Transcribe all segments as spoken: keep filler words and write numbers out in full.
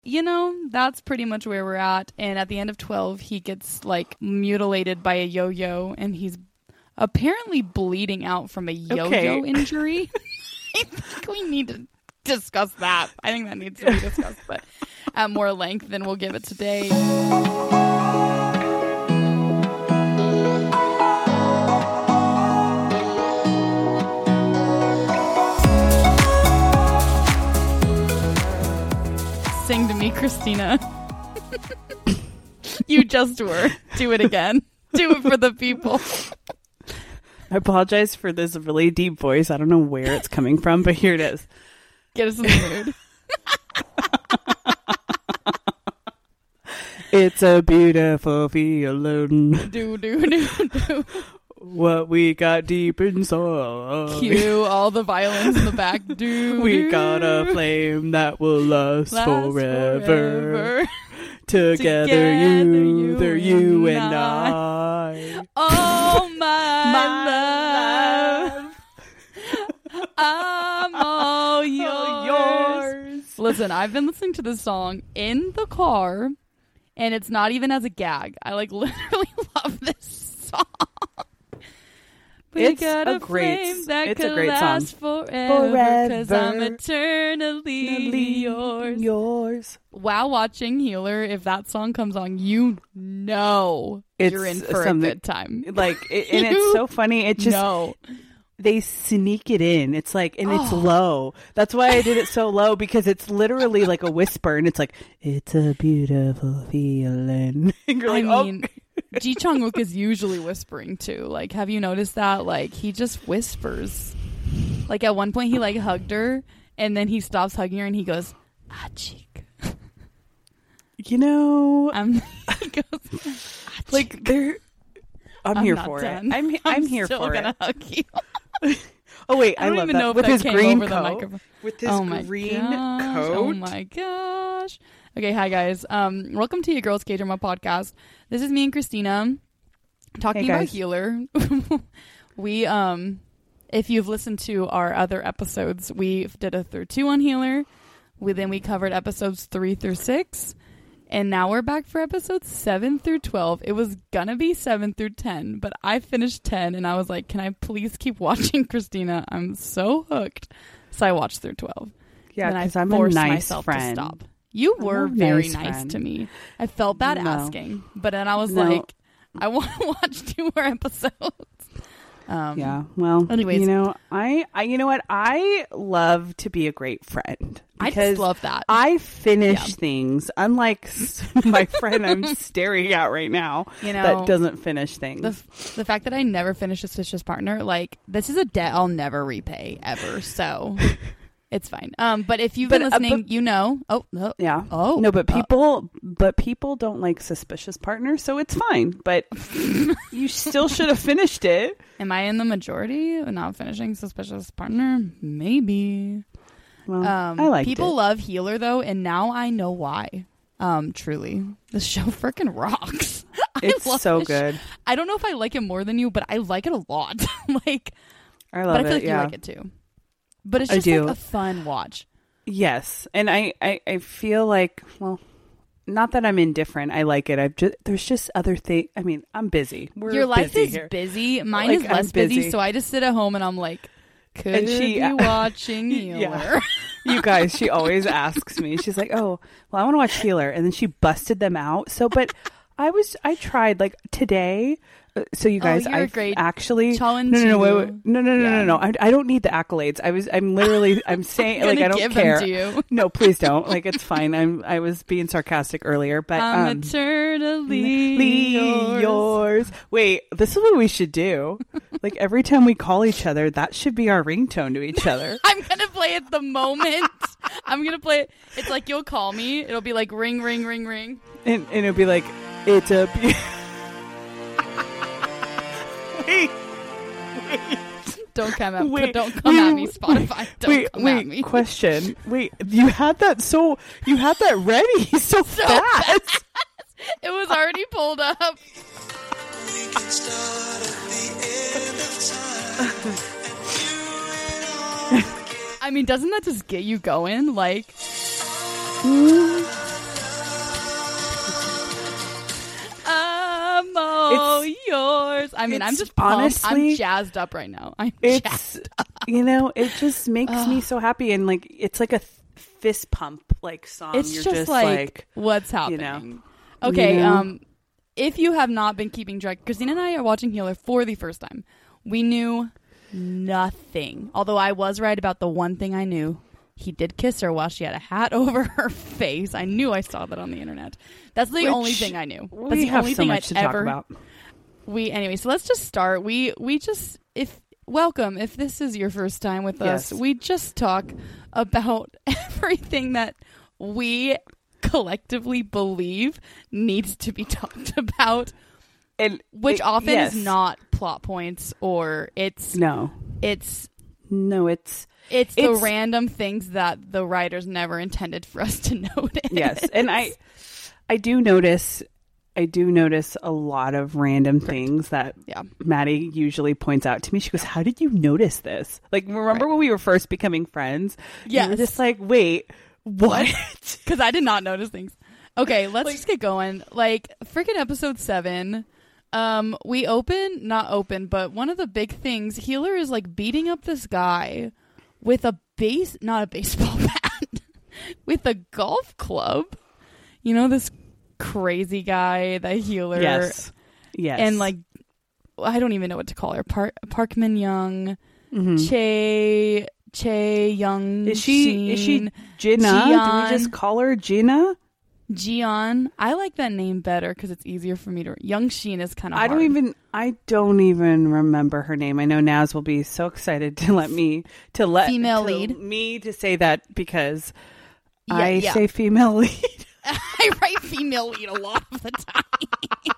you know, that's pretty much where we're at. And at the end of twelve, he gets like mutilated by a yo-yo, and he's apparently bleeding out from a yo-yo okay. injury. I think we need to discuss that. I think that needs to be discussed, but at more length than we'll give it today. Sing to me, Christina. You just were. Do it again. Do it for the people. I apologize for this really deep voice. I don't know where it's coming from, but here it is. Get us in the mood. It's a beautiful feeling. Do, do, do, do. What we got deep inside. Cue all the violins in the back. Do, we do. got a flame that will last, last forever. forever. Together, Together you, you there you and, and I. I. Oh, my, my love. love. I'm all yours. yours. Listen, I've been listening to this song in the car, and it's not even as a gag. I like literally love this song. We it's got a, a great, flame that it's could a great last song. forever, because I'm eternally yours. yours. While watching Healer, if that song comes on, you know it's you're in for a good time. Like, it, and it's so funny. It just know. They sneak it in. It's like, and it's oh. low. That's why I did it so low, because it's literally like a whisper, and it's like, it's a beautiful feeling. And you're like, I mean, oh. Ji Chang-wook is usually whispering too. Like, have you noticed that? Like, he just whispers. Like, at one point he like hugged her, and then he stops hugging her and he goes, ah, cheek. You know, um, he goes, ah, like, they're. I'm, I'm here not for done. it. I'm I'm, I'm here still for gonna it. Hug you. Oh wait, I, I don't love even that. know if with that his came green over the coat. microphone. With his oh my green gosh. coat. Oh my gosh. Okay, hi guys. Um, welcome to your Girls K-Drama podcast. This is me and Christina talking hey about Healer. we um, if you've listened to our other episodes, we did a through two on Healer. We then we covered episodes three through six. And now we're back for episodes seven through twelve. It was gonna be seven through ten, but I finished ten, and I was like, can I please keep watching, Christina? I'm so hooked. So I watched through twelve. Yeah, because I'm forced a nice myself friend. To stop. You I'm were very nice, nice to me. I felt bad no. asking, but then I was no. like, I want to watch two more episodes. Um, yeah, well, anyways, you know, I, I, you know what? I love to be a great friend. I just love that. I finish yeah. things, unlike my friend I'm staring at right now, you know, that doesn't finish things. The, the fact that I never finished a Suspicious Partner, like, this is a debt I'll never repay ever. So it's fine. Um, but if you've but, been listening, uh, but, you know. Oh, no. Yeah. Oh, no, but people, uh, but people don't like Suspicious Partners, so it's fine. But you still should have finished it. Am I in the majority of not finishing Suspicious Partner? Maybe. Well, um, I like people it. love Healer though, and now I know why. Um, truly, the show freaking rocks. It's I love so this good. Sh- I don't know if I like it more than you, but I like it a lot. like, I love but I feel it. like yeah. you like it too. But it's I just do. like a fun watch. Yes, and I, I, I feel like, well, not that I'm indifferent. I like it. I've just there's just other things. I mean, I'm busy. We're Your life busy is here. busy. Mine like, is less I'm busy. busy, so I just sit at home and I'm like, could and she, be watching Healer. Yeah. You guys, she always asks me. She's like, "Oh, well, I want to watch Healer," and then she busted them out. So, but I was, I tried like today. Uh, so you guys, oh, I great actually challenge. No, no, no, wait, wait. no, no, no, yeah. no, no, no. I, I don't need the accolades. I was, I'm literally, I'm saying, I'm like, I don't give care. Them to you. No, please don't. Like, it's fine. I'm, I was being sarcastic earlier, but I'm um, eternally yours. yours. Wait, this is what we should do. Like every time we call each other, that should be our ringtone to each other. I'm gonna play it the moment. I'm gonna play it. It's like you'll call me. It'll be like ring, ring, ring, ring, and, and it'll be like, it's a. Be- wait, wait. Don't come at wait, don't come wait, at me, Spotify. Don't wait, come wait, at me. Question. Wait, you had that so you had that ready so, so fast. fast. It was already pulled up. I mean, doesn't that just get you going? Like, mm. I mean, It's I'm just pumped. honestly- I'm jazzed up right now. I'm It's, jazzed up. you know, it just makes me so happy. And like, it's like a th- fist pump like song. It's You're just, just like, like, what's you happening. know. Okay, You know? um, if you have not been keeping track, Christina and I are watching Healer for the first time. We knew nothing. Although I was right about the one thing I knew. He did kiss her while she had a hat over her face. I knew I saw that on the internet. That's the Which only thing I knew. That's we the have only so thing much I'd to ever. talk about. We anyway. So let's just start. We we just if welcome if this is your first time with us. Yes. We just talk about everything that we collectively believe needs to be talked about, And which it- often yes. is not plot points or it's No, it's no, it's it's the It's- random things that the writers never intended for us to notice. yes. And I, I do notice, I do notice a lot of random things that Yeah. Maddie usually points out to me. She goes, "How did you notice this? Like, remember Right. when we were first becoming friends? You were Yes. just like, wait, what? Because I did not notice things. Okay, let's just get going. Like, freaking episode seven. Um, we open, not open, but one of the big things, Healer is like beating up this guy with a base, not a baseball bat, with a golf club. You know, this crazy guy, the Healer. Yes, yes, And like, I don't even know what to call her. Park, Parkman Young, Mhm. Che, Che Young. Is she? Is she Sheen, Gina? Do Gian. we just call her Gina? Jian. I like that name better because it's easier for me to. Young Sheen is kind of. I don't even. I don't even remember her name. I know Naz will be so excited to let me to let Female to lead. me to say that because Yeah, I yeah. say female lead. I write female lead a lot of the time,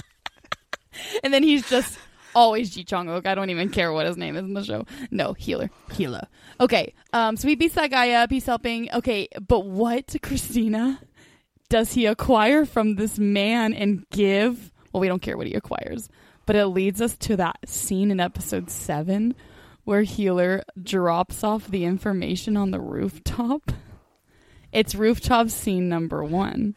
and then he's just always Ji Chong Ok. I don't even care what his name is in the show. No, Healer, Healer. Okay, um, so he beats that guy up. He's helping. Okay, but what, Christina, does he acquire from this man and give? Well, we don't care what he acquires, but it leads us to that scene in episode seven where Healer drops off the information on the rooftop. It's rooftop scene number one.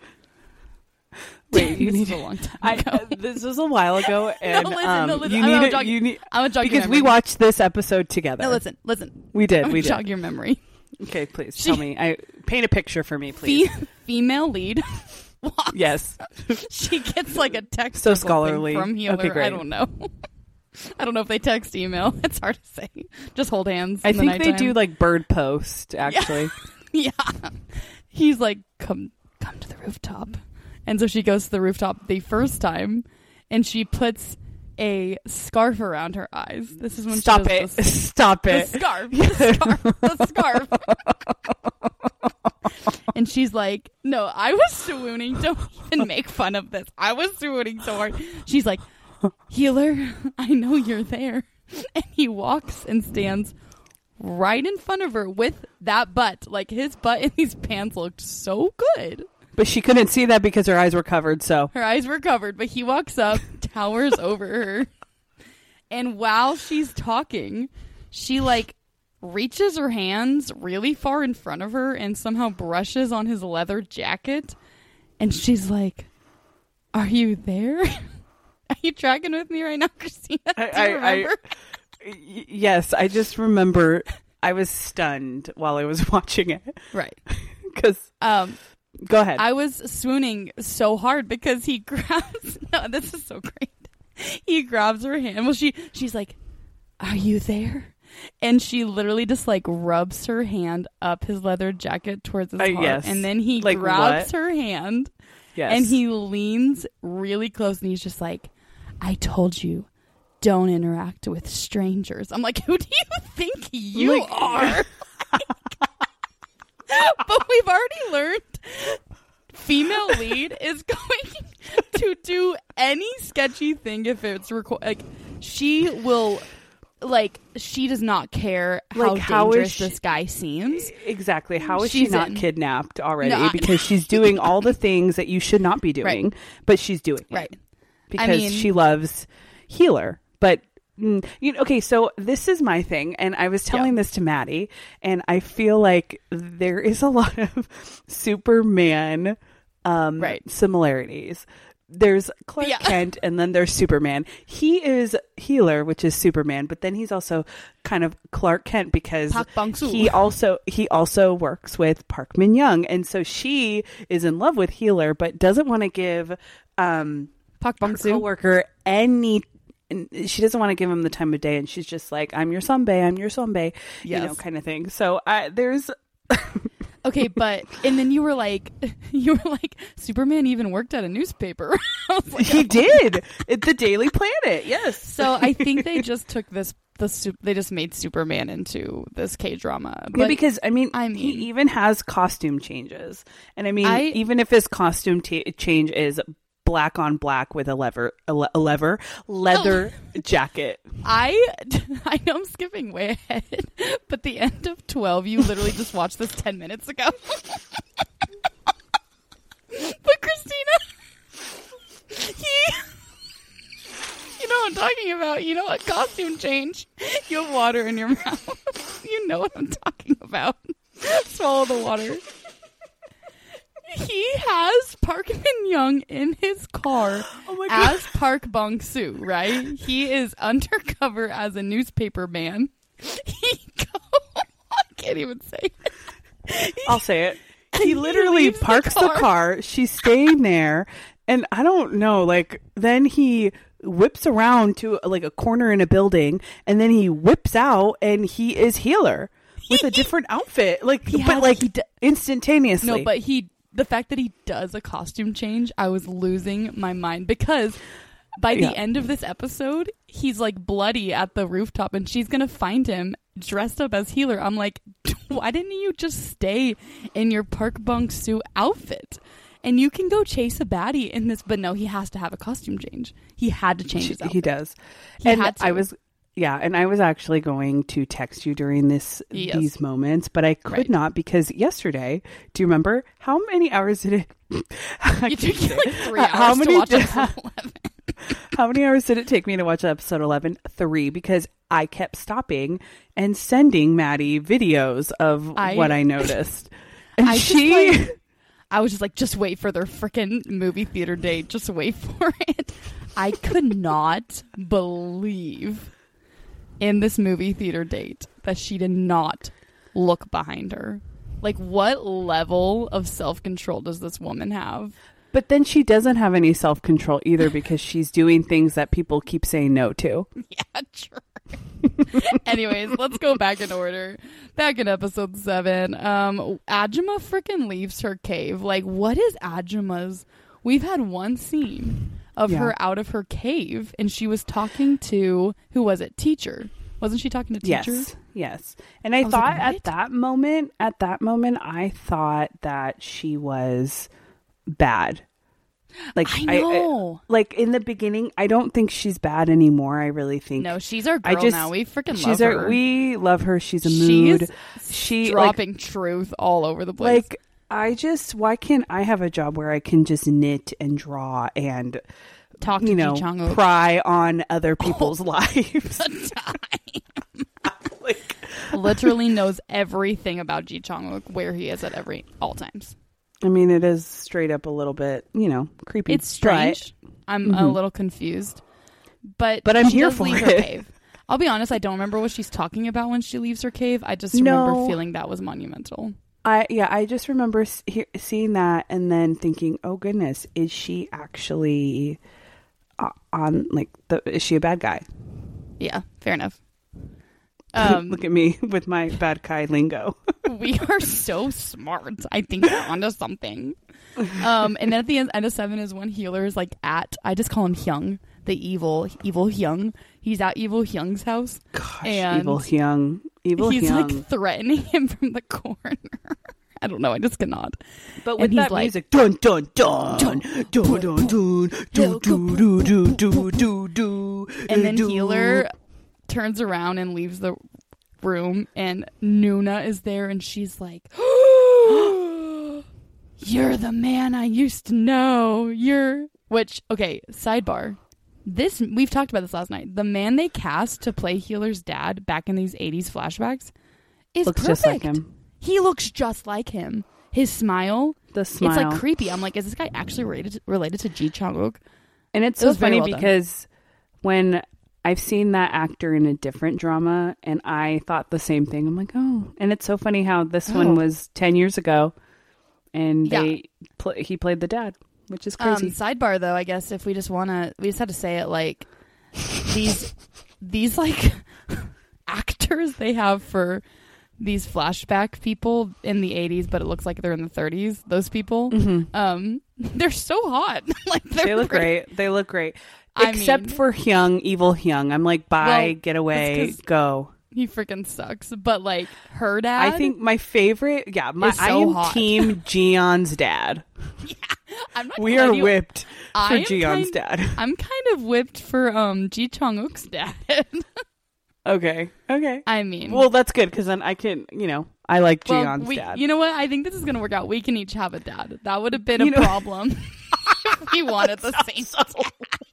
Wait, you This need was a long time I, ago. uh, this was a while ago, and listen, um, no, listen. you I'm need gonna it- jog- you need I'm gonna jog your because we memory. watched this episode together. No, listen, listen. We did. I'm We gonna jog did. your memory. Okay, please She- tell me. I paint a picture for me, please. Fe- female lead. walks. Yes. She gets like a text So or something scholarly. from Healer. Okay, great. I don't know. I don't know if they text email. It's hard to say. Just hold hands. I in the think they nighttime. do like bird post actually. Yeah. He's like, come come to the rooftop. And so she goes to the rooftop the first time and she puts a scarf around her eyes. This is when Stop she it! does the, Stop the it! scarf. The scarf. The scarf. And she's like, no, I was swooning. Don't even make fun of this. I was swooning so hard. She's like, Healer, I know you're there. And he walks and stands right in front of her with that butt. Like, his butt in these pants looked so good. But she couldn't see that because her eyes were covered. So Her eyes were covered, but he walks up, towers over her. And while she's talking, she, like, reaches her hands really far in front of her and somehow brushes on his leather jacket. And she's like, are you there? Are you tracking with me right now, Christina? Do you I, I, remember? I, y- yes, I just remember I was stunned while I was watching it Right. because. Um, Go ahead. I was swooning so hard because he grabs. No, this is so great. He grabs her hand. Well, she she's like, "Are you there?" And she literally just like rubs her hand up his leather jacket towards his Uh, heart, yes. and then he Like grabs what? her hand, yes. and he leans really close, and he's just like, "I told you, don't interact with strangers." I'm like, "Who do you think you Like- are?" But we've already learned female lead is going to do any sketchy thing if it's reco- like she will like she does not care how Like, how is dangerous she- this guy seems. Exactly. How is She's she not in. kidnapped already? No, I- because she's doing all the things that you should not be doing, but she's doing it. Right. Because I mean- she loves Healer. But mm, you know, okay, so this is my thing, and I was telling Yeah. this to Maddie, and I feel like there is a lot of Superman um, Right. similarities there's Clark Yeah. Kent, and then there's Superman. He is Healer, which is Superman, but then he's also kind of Clark Kent because Park Bong-soo. he also he also works with Park Min Young, and so she is in love with Healer, but doesn't want to give um, Park her Bong-soo. coworker any. And she doesn't want to give him the time of day, and she's just like, "I'm your sunbae, I'm your sunbae," Yes. you know, kind of thing. So uh, there's. Okay, but and then you were like, you were like, Superman even worked at a newspaper. I was like, He oh. did at the Daily Planet, yes. So I think they just took this. The su- they just made Superman into this K drama. Yeah, because I mean, I mean- he even has costume changes, and I mean, I- even if his costume ta change is black on black with a lever, a, le- a lever, leather jacket. I I know I'm skipping way ahead, but the end of twelve, you literally just watched this ten minutes ago. But Christina, he, you know what I'm talking about. You know what costume change? You have water in your mouth. You know what I'm talking about. Swallow the water. He has Park Min Young in his car Oh my God. as Park Bong-soo, right? He is undercover as a newspaper man. He go, I can't even say it. I'll say it. He literally leaves the parks the car. car. She's staying there, and I don't know. Like then he whips around to like a corner in a building, and then he whips out, and he is Healer with a different outfit. Like, He but has- like he d- instantaneously. No, but he, the fact that he does a costume change, I was losing my mind because by the Yeah. end of this episode, he's like bloody at the rooftop and she's going to find him dressed up as Healer. I'm like, why didn't you just stay in your Park Bong-soo outfit? And you can go chase a baddie in this, but no, he has to have a costume change. He had to change his outfit. he does. He and had to. I was, yeah, and I was actually going to text you during this Yes. these moments, but I could Right. not because yesterday. Do you remember how many hours did it? I It can't took you say- like three hours how many to watch did- episode eleven. How many hours did it take me to watch episode eleven? Three, because I kept stopping and sending Maddie videos of I- what I noticed. And I just, she, like- I was just like, just wait for their freaking movie theater date. Just wait for it. I could not believe in this movie theater date that she did not look behind her. Like, what level of self-control does this woman have? but then she doesn't have any self control either because she's doing things that people keep saying no to. Yeah, true. Anyways, let's go back in order. Back in episode seven, um, Ajima freaking leaves her cave. Like, what is Ajima's? We've had one scene of Yeah. her out of her cave, and she was talking to, who was it? Teacher. Wasn't she talking to Teacher? Yes, yes. And I, was thought like, at what? that moment, at that moment, I thought that she was bad. Like I know. like in the beginning, I don't think she's bad anymore. I really think No, she's our girl I just now. We freaking she's love our, her. we love her. She's a mood. She's She like, dropping truth all over the place. like I just why can't I have a job where I can just knit and draw and Talk to you know Ji Chang-wook. pry on other people's lives? like Literally knows everything about Ji Chang-wook, where he is at every all times. I mean, it is straight up a little bit, you know, creepy. It's strange. I'm a Mhm. little confused, but But I'm she here does for leave her it. cave. I'll be honest. I don't remember what she's talking about when she leaves her cave. I just No. remember feeling that was monumental. I yeah, I just remember s- he- seeing that and then thinking, "Oh goodness, is she actually uh, on like the is she a bad guy?" Yeah, fair enough. Um, Look at me with my bad guy lingo. we are so smart. I think we're onto something. Um, and then at the end, end of seven is when Healer is like at, I just call him Hyung, the evil, evil Hyung. He's at evil Hyung's house. Gosh, And evil Hyung, evil he's Hyung. like threatening him from the corner. I don't know. I just cannot. But and with he's that like- music, dun dun dun, dun dun dun, dun do do do do do do do. And then do. Healer turns around and leaves the room, and Nuna is there, and she's like, "You're the man I used to know. You're..." Which, okay, sidebar. This, we've talked about this last night. The man they cast to play Healer's dad back in these eighties flashbacks is looks perfect. just like him. He looks just like him. His smile, The smile. it's like creepy. I'm like, is this guy actually related to, related to Ji Chang-wook? And it's It so was very funny well done. because when I've seen that actor in a different drama and I thought the same thing. I'm like, oh. And it's so funny how this Oh. one was ten years ago and Yeah. they pl- he played the dad, which is Um, crazy. sidebar though, I guess if we just want to, we just had to say it like these, these like actors they have for these flashback people in the eighties, but it looks like they're in the thirties. Those people, Mhm. um, they're so hot. Like they're They look great. great. They look great. I Except mean- for Hyung, evil Hyung. I'm like, bye, Well, get away, that's 'cause- go. He freaking sucks. But like her dad, I think my favorite, yeah, my, is I so am hot. team Jeon's dad. I'm not We gonna are lie to you, whipped for I am Jeon's kind- dad. I'm kind of whipped for um Ji Chang-wook's dad. Okay, okay. I mean, Well, that's good because then I can, you know, I like well, Jeon's we, dad. you know what? I think this is gonna work out. We can each have a dad. That would have been a You know- problem if we wanted the same. dad.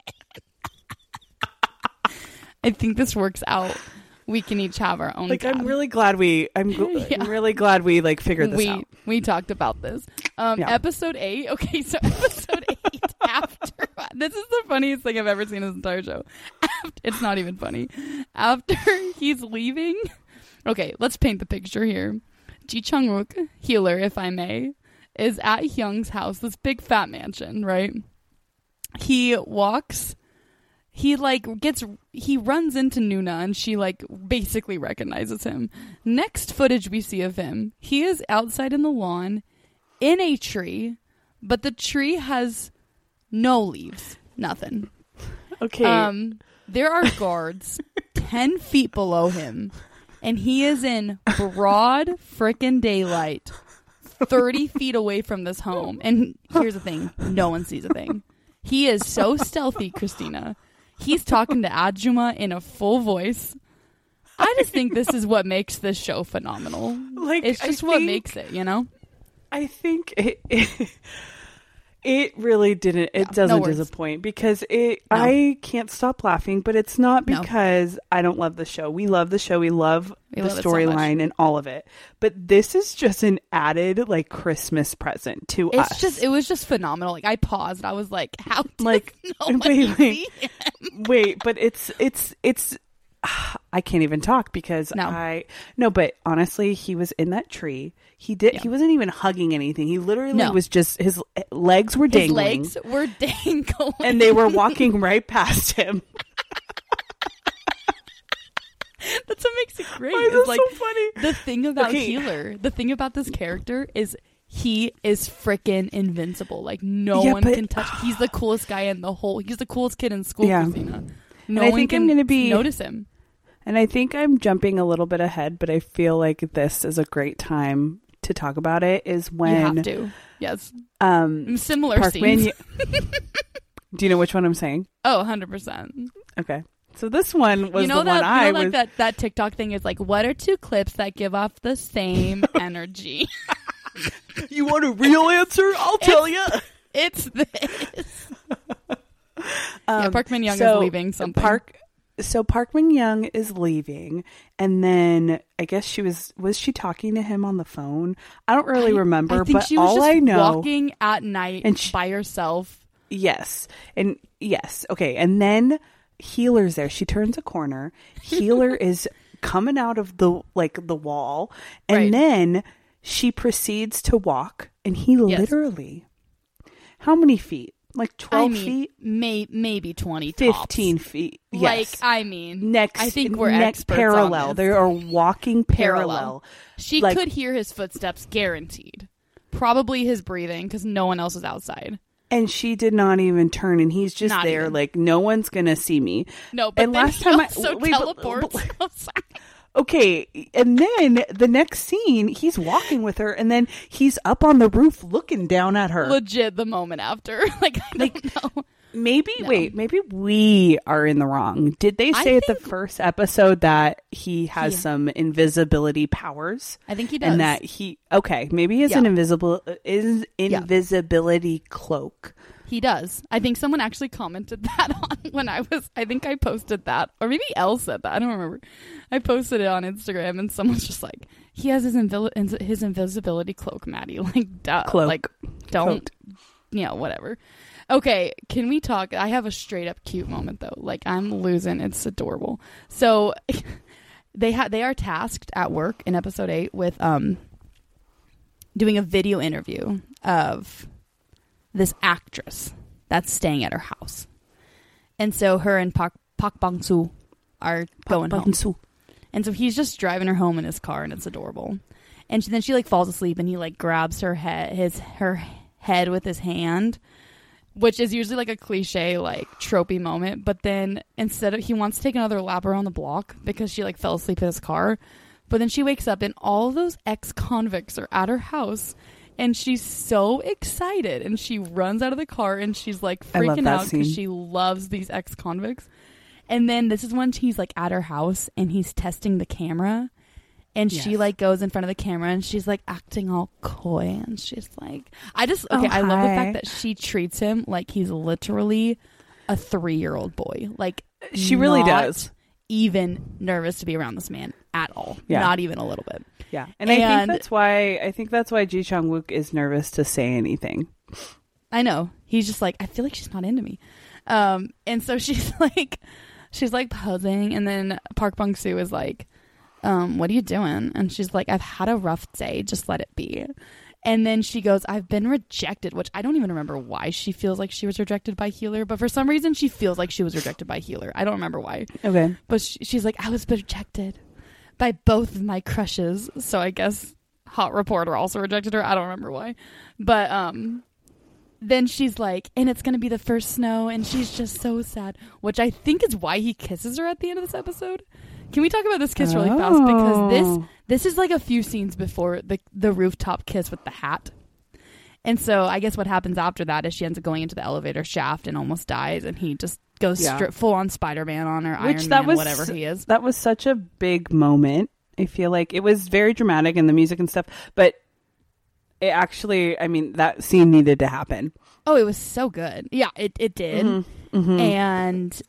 I think this works out. We can each have our own. Like, dad. I'm really glad we, I'm, gl- Yeah. I'm really glad we like figured this we out. we talked about this. Um, Yeah. Episode eight. Okay, so episode eight. After this is the funniest thing I've ever seen in this entire show. After, it's not even funny. After he's leaving. Okay, let's paint the picture here. Ji Chang-wook, healer, if I may, is at Hyung's house, this big fat mansion, right? He walks. He like gets he runs into Nuna and she like basically recognizes him. Next footage we see of him, he is outside in the lawn in a tree, but the tree has no leaves, nothing. Okay. Um there are guards ten feet below him and he is in broad frickin' daylight thirty feet away from this home. And here's the thing, no one sees a thing. He is so stealthy, Christina. He's talking to Ajuma in a full voice. I just think this is what makes this show phenomenal. Like, It's I just what think- makes it, you know? I think it, it it really didn't it Yeah, no doesn't words. disappoint because it No. I can't stop laughing, but it's not No. because I don't love the show. We love the show. We love We the love it so much. storyline and all of it. But this is just an added like Christmas present to It's us. just, it was just phenomenal. Like, I paused. I was like, how does Like, no one wait, wait. see him? Wait, but it's it's it's I can't even talk because No. I no, but honestly, he was in that tree. He did. Yeah. He wasn't even hugging anything. He literally No. was just his legs were His dangling, legs were dangling. and they were walking right past him. That's what makes it great. Why is It's this like, so funny? the thing about Okay. Healer, the thing about this character is he is freaking invincible. Like, no Yeah, one but- can touch. He's the coolest guy in the whole. He's the coolest kid in school, Yeah. Christina. No I one think can I'm gonna be- notice him. And I think I'm jumping a little bit ahead, but I feel like this is a great time to talk about it. Is You when have to. Yes. um Similar Parkman. scenes. Do you know which one I'm saying? Oh, one hundred percent. Okay, so this one was You know the that one I you know, like was. that that TikTok thing is like, what are two clips that give off the same energy? You want a real answer? I'll tell you. It's this. yeah, Um, Park Min Young so is leaving something. Park, so Park Min Young is leaving, and then I guess she was was she talking to him on the phone? I don't really I- remember, I think but she was all just I know, walking at night And she- by herself. yes, and yes, okay, and then Healer's there. She turns a corner. Healer is coming out of the like the wall, and Right. then she proceeds to walk, and he Yes. literally, how many feet? Like twelve I mean, feet, may, maybe twenty, tops. fifteen feet. Like, Yes. I mean, next I think we're next experts parallel. on this. They are walking parallel. Parallel. She like- could hear his footsteps, guaranteed. Probably his breathing, because no one else is outside. And she did not even turn, and he's just Not there, even. like no one's gonna see me. No, but And then last he time I- also wait, but- teleports but- outside. Okay, and then the next scene, he's walking with her, and then he's up on the roof looking down at her. Legit the moment after. Like, I don't know. Maybe No. wait, maybe we are in the wrong. Did they I say at the think- first episode that he has He- some invisibility powers? I think he does. And that he okay, maybe he has Yeah. an invisible uh, is Yeah. invisibility cloak. He does. I think someone actually commented that on when I was, I think I posted that. Or maybe Elle said that. I don't remember. I posted it on Instagram and someone's just like, He has his invil- his invisibility cloak, Maddie. Like, duh. Cloak. Like, don't, Cloaked. you know, whatever. Okay, can we talk? I have a straight up cute moment though. Like, I'm losing. It's adorable. So they ha- they are tasked at work in episode eight with um doing a video interview of this actress that's staying at her house. And so her and Park, Park Bang-soo are going Park home. Bang-soo. And so he's just driving her home in his car, and it's adorable. And she, then she like falls asleep, and he like grabs her head, his her head with his hand, which is usually like a cliche, like tropey moment. But then instead of, he wants to take another lap around the block because she like fell asleep in his car. But then she wakes up, and all those ex-convicts are at her house. And she's so excited, and she runs out of the car, and she's like freaking out because she loves these ex-convicts. And then this is when he's like at her house, and he's testing the camera, and yes. she like goes in front of the camera, and she's like acting all coy, and she's like, I just okay, oh, I love the fact that she treats him like he's literally a three-year-old boy. Like, she really does. Even nervous to be around this man at all. Yeah. Not even a little bit. Yeah. And, and I think that's why I think that's why Ji Chang-wook is nervous to say anything. I know. He's just like, I feel like she's not into me. Um, and so she's like she's like posing, and then Park Bang-soo is like, um, what are you doing? And she's like, I've had a rough day, just let it be. And then she goes, I've been rejected, which I don't even remember why she feels like she was rejected by Healer, but for some reason she feels like she was rejected by Healer. I don't remember why. Okay. But she, she's like, I was rejected by both of my crushes. So I guess Hot Reporter also rejected her. I don't remember why. But um, then she's like, and it's going to be the first snow, and she's just so sad, which I think is why he kisses her at the end of this episode. Can we talk about this kiss really oh. fast? Because this this is like a few scenes before the the rooftop kiss with the hat. And so I guess what happens after that is she ends up going into the elevator shaft and almost dies, and he just goes yeah. stri- full on Spider-Man on her, Which Iron that Man, was, whatever he is. That was such a big moment. I feel like it was very dramatic in the music and stuff, but it actually, I mean, that scene needed to happen. Oh, it was so good. Yeah, it, it did. Mm-hmm. Mm-hmm. And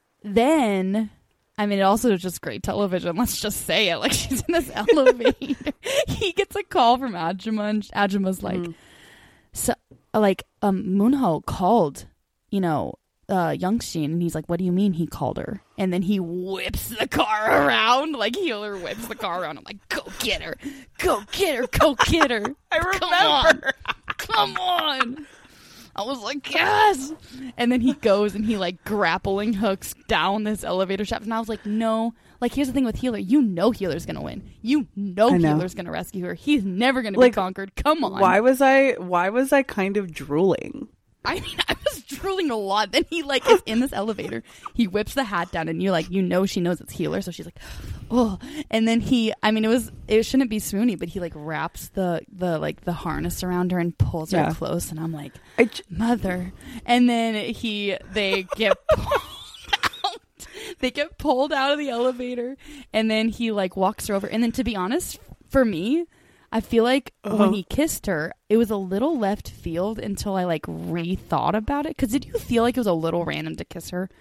then... I mean, it also was just great television. Let's just say it. Like, she's in this elevator. He gets a call from Ajima, and Ajima's like, mm. so, like, um, Moonho called, you know, uh, Youngshin, and he's like, what do you mean he called her? And then he whips the car around. Like, Healer whips the car around. I'm like, go get her. Go get her. Go get her. I remember. Come on. Come on. I was like, yes. And then he goes and he like grappling hooks down this elevator shaft. And I was like, no. Like, here's the thing with Healer. You know Healer's going to win. You know, know Healer's going to rescue her. He's never going like, to be conquered. Come on. Why was I, why was I kind of drooling? I mean, I was drooling a lot. Then he like is in this elevator. He whips the hat down, and you're like, you know, she knows it's Healer, so she's like, oh. And then he, I mean, it was, it shouldn't be swoony, but he like wraps the the like the harness around her and pulls yeah. her close, and I'm like, j- mother. And then he, they get pulled out. They get pulled out of the elevator, and then he like walks her over. And then, to be honest, for me, I feel like uh-huh. when he kissed her, it was a little left field until I like rethought about it. Because did you feel like it was a little random to kiss her?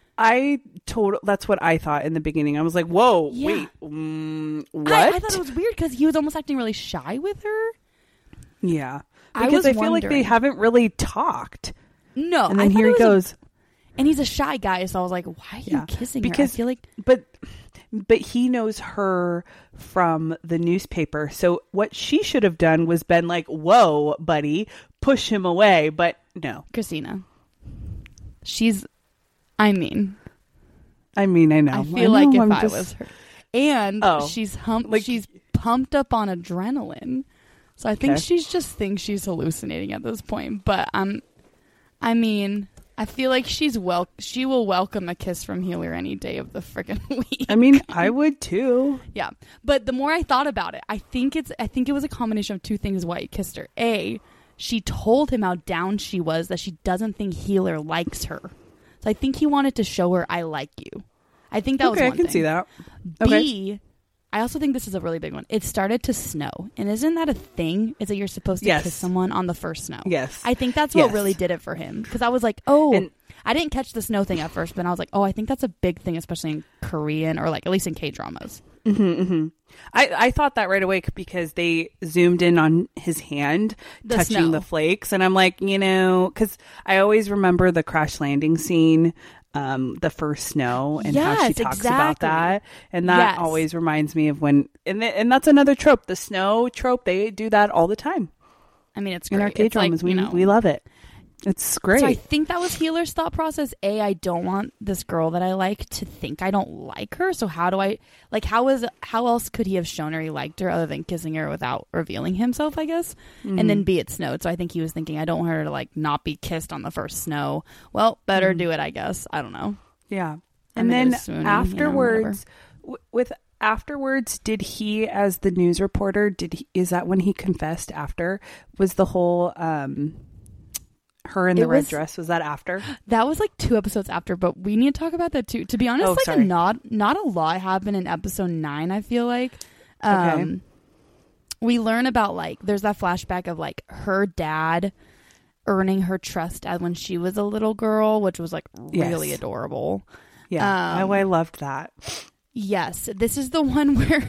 I told that's what I thought in the beginning. I was like, "Whoa, yeah. wait, um, what?" I, I thought it was weird because he was almost acting really shy with her. Yeah, because I, I feel wondering. like they haven't really talked. No, and then here he goes, a, and he's a shy guy. So I was like, "Why are you yeah. kissing because, her?" I feel like, but. But he knows her from the newspaper. So what she should have done was been like, whoa, buddy, push him away. But no. Christina. She's, I mean. I mean, I know. I feel I know, like if I'm I just... was her. And oh, she's hum- like... she's pumped up on adrenaline. So I think okay. she's just thinks she's hallucinating at this point. But um, I mean... I feel like she's wel- she will welcome a kiss from Healer any day of the freaking week. I mean, I would too. Yeah. But the more I thought about it, I think it's I think it was a combination of two things why he kissed her. A, she told him how down she was, that she doesn't think Healer likes her. So I think he wanted to show her, I like you. I think that okay, was one I can thing. see that. B, okay. I also think this is a really big one. It started to snow. And isn't that a thing? Is that you're supposed to yes. kiss someone on the first snow? Yes. I think that's what yes. really did it for him. Because I was like, oh, and, I didn't catch the snow thing at first, but I was like, oh, I think that's a big thing, especially in Korean or like at least in K-dramas. Mm-hmm, mm-hmm. I, I thought that right away because they zoomed in on his hand The touching snow. the flakes. And I'm like, you know, because I always remember the crash landing scene, um, the first snow, and how she Yes, talks about exactly. that. And that Yes. always reminds me of when, and, th- and that's another trope, the snow trope. They do that all the time I mean, it's in great. our It's like, K-dramas. we, you know, we love it. It's great. So I think that was Healer's thought process. A, I don't want this girl that I like to think I don't like her. So how do I, like, how is, how else could he have shown her he liked her other than kissing her without revealing himself, I guess? Mm-hmm. And then B, it snowed. So I think he was thinking, I don't want her to, like, not be kissed on the first snow. Well, better Mm-hmm. do it, I guess. I don't know. Yeah. Or And maybe it then was swooning, you know, afterwards, w- with afterwards, did he, as the news reporter, did he, is that when he confessed after? Was the whole, um, her in the It red was- dress, was that after? That was like two episodes after, but we need to talk about that too. To be honest, Oh, like sorry. not not a lot happened in episode nine, I feel like. Um Okay. We learn about, like, there's that flashback of, like, her dad earning her trust as when she was a little girl, which was, like, really Yes. adorable. Yeah. Um, oh, I loved that. Yes, this is the one where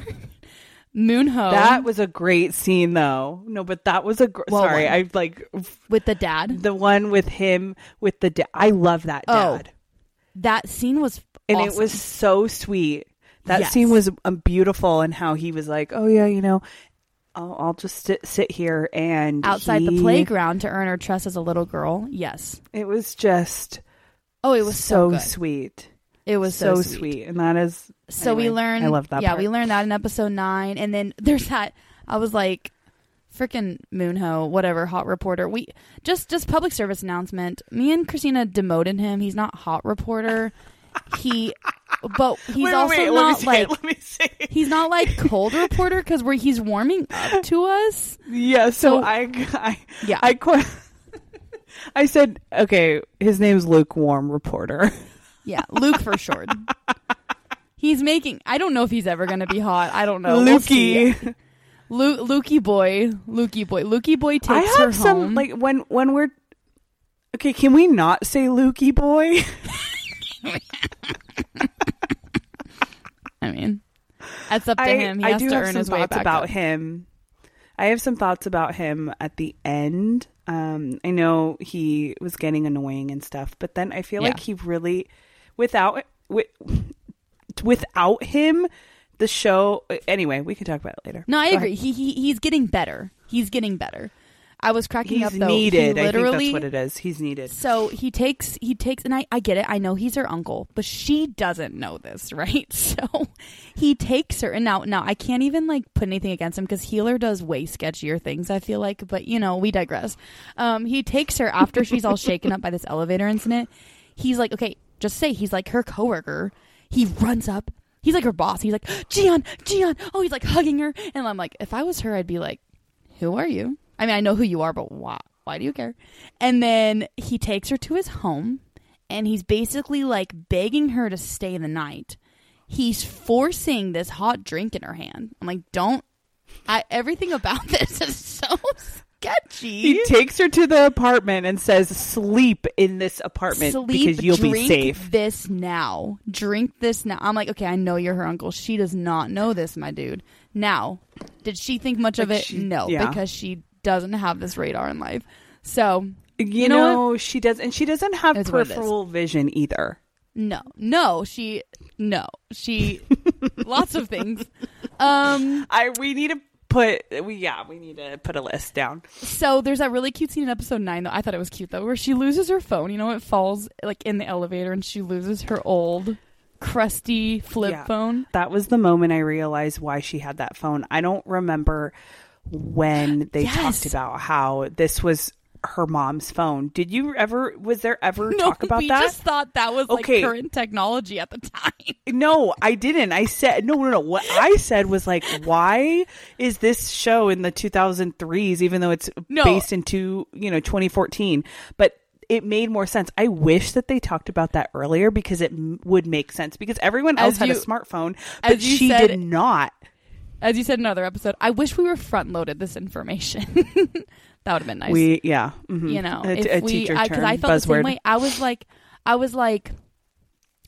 Moonho That was a great scene, though. No, but that was a gr- Well, sorry. one. I like with the dad. the one with him with the dad. I love that Oh, dad, That scene was and awesome. it was so sweet. That Yes. scene was um, beautiful, and how he was like, "Oh yeah, you know, I'll, I'll just sit, sit here and outside the he- playground to earn her trust as a little girl. Yes. It was just Oh, it was so, so, good. sweet. It was so, sweet. and that is So anyway, we learned. I love that. Yeah, part. we learned that in episode nine, and then there's that. I was like, freaking Moonho, whatever, hot reporter. We just just public service announcement. Me and Christina demoted him. He's not hot reporter. He, but he's Wait, wait, also wait, let me not say like it, let me say it. he's not like cold reporter because where he's warming up to us. Yeah, so, So- I, I, Yeah. I, qu- I said, okay, his name's lukewarm reporter. Yeah, Luke for short. He's making. I don't know if he's ever gonna be hot. I don't know. We'll see. Lukey. Lu- Lukey boy, Lukey boy, Lukey boy takes I her have some home. like when when we're okay. Can we not say Lukey boy? I mean, that's up to I, him. He I has do to have earn some his way thoughts back about up. him. I have some thoughts about him at the end. Um, I know he was getting annoying and stuff, but then I feel Yeah. like he really, without with, without him, the show. Anyway, we can talk about it later. No, I Go agree. ahead. He, he he's getting better. He's getting better. I was cracking He's up though. needed. He I think literally, that's what it is. He's needed. So he takes he takes and I, I get it. I know he's her uncle, but she doesn't know this, right? So he takes her and now now I can't even like put anything against him because Healer does way sketchier things, I feel like, but you know, we digress. Um he takes her after she's all shaken up by this elevator incident. He's like, okay, just say he's like her coworker. He runs up. He's like her boss. He's like, Gian, Gian. Oh, he's like hugging her. And I'm like, if I was her, I'd be like, who are you? I mean, I know who you are, but why? Why do you care? And then he takes her to his home, and he's basically like begging her to stay the night. He's forcing this hot drink in her hand. I'm like, don't. I, everything about this is so sketchy. He takes her to the apartment and says, "Sleep in this apartment Sleep, because you'll drink be safe." This now. Drink this now. I'm like, okay, I know you're her uncle. She does not know this, my dude. Now, did she think much of Like it? she- No, yeah. because she doesn't have this radar in life. So, You, You know, know she does, and she doesn't have It's what it is. peripheral vision either. no, no, she, no, she, lots of things. Um, I we need to put we yeah we need to put a list down. so there's that really cute scene in episode nine, though. I thought it was cute, though, where she loses her phone. You know, it falls like in the elevator and she loses her old, crusty flip Yeah. phone. That was the moment I realized why she had that phone. I don't remember when they Yes. talked about how this was her mom's phone. Did you ever? Was there ever No, talk about we that? just thought that was like Okay. current technology at the time. No, I didn't. I said no, no, no. What I said was like, why is this show in the two thousand threes, even though it's No. based into you know twenty fourteen? But it made more sense. I wish that they talked about that earlier because it m- would make sense. Because everyone else As had you- a smartphone, as but you she said- did not. As you said in another episode, I wish we were front loaded this information. That would have been nice. We yeah, mhm. you know, a, if a we, teacher I, term I felt the buzzword. same way. I was like, I was like,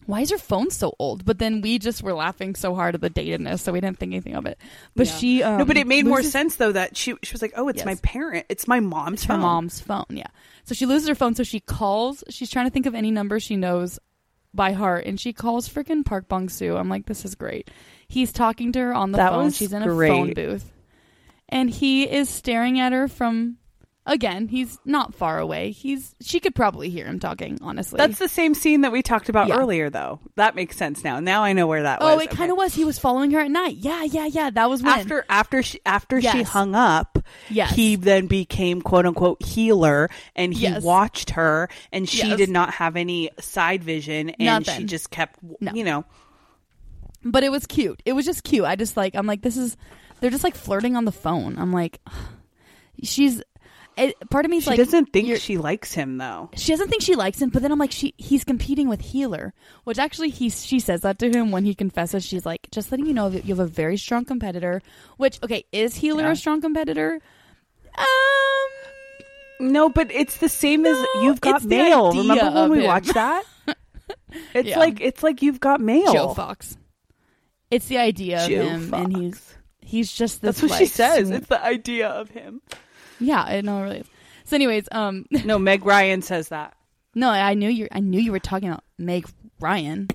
why is her phone so old? But then we just were laughing so hard at the datedness, so we didn't think anything of it. But Yeah. she um, no, but it made more loses- sense though that she she was like, oh, it's Yes. my parent, it's my mom's her phone. mom's phone. Yeah. So she loses her phone. So she calls. She's trying to think of any number she knows by heart, and she calls freaking Park Bong Soo. I'm like, this is great. He's talking to her on the That phone. was She's in a great. phone booth, and he is staring at her from. Again, he's not far away. He's she could probably hear him talking. Honestly, That's the same scene that we talked about Yeah. earlier, though. That makes sense now. Now I know where that oh, was. it kind of was. He was following her at night. Yeah, yeah, yeah. That was when. after after she after she Yes. hung up. Yes. He then became quote unquote healer, and he Yes. watched her, and she Yes. did not have any side vision, and she Nothing. just kept, No. you know. But it was cute. It was just cute. I just like, I'm like, this is, they're just like flirting on the phone. I'm like, she's, it, part of me is She like, doesn't think you're- she likes him though. she doesn't think she likes him, but then I'm like, she, he's competing with Healer, which actually he, she says that to him when he confesses. She's like, just letting you know that you have a very strong competitor, which, okay, is Healer Yeah. a strong competitor? Um, No, but it's the same No, as You've Got it's the Mail. idea Remember when of we him. watched that? It's Yeah. like it's like You've Got Mail. Joe Fox. It's the idea of Joe him, and Fox. he's, he's just this, That's what she like, says. sw- It's the idea of him. yeah, I know, it really is. So anyways, um, No, Meg Ryan says that. no, I knew you. I knew you were talking about Meg Ryan.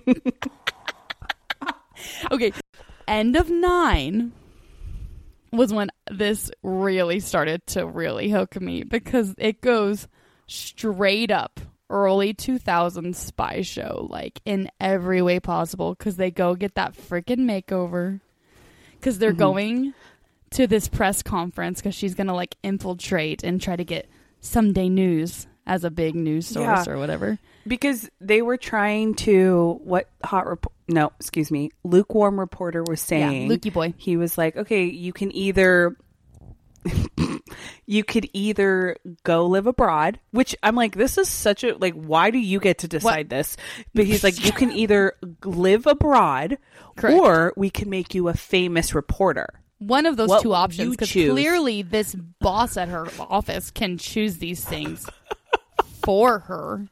Okay, end of nine was when this really started to really hook me because it goes straight up early two thousands spy show, like in every way possible. Because they go get that freaking makeover. Because they're Mhm. going to this press conference because she's gonna like infiltrate and try to get Someday News as a big news source Yeah. or whatever. Because they were trying to what hot rep- no, excuse me, lukewarm reporter was saying. Yeah, Lukey boy. He was like, okay, you can either you could either go live abroad, which I'm like, this is such a like, why do you get to decide this? But he's like, you can either live abroad Correct. or we can make you a famous reporter. One of those What two will options, you because choose? clearly this boss at her office can choose these things for her.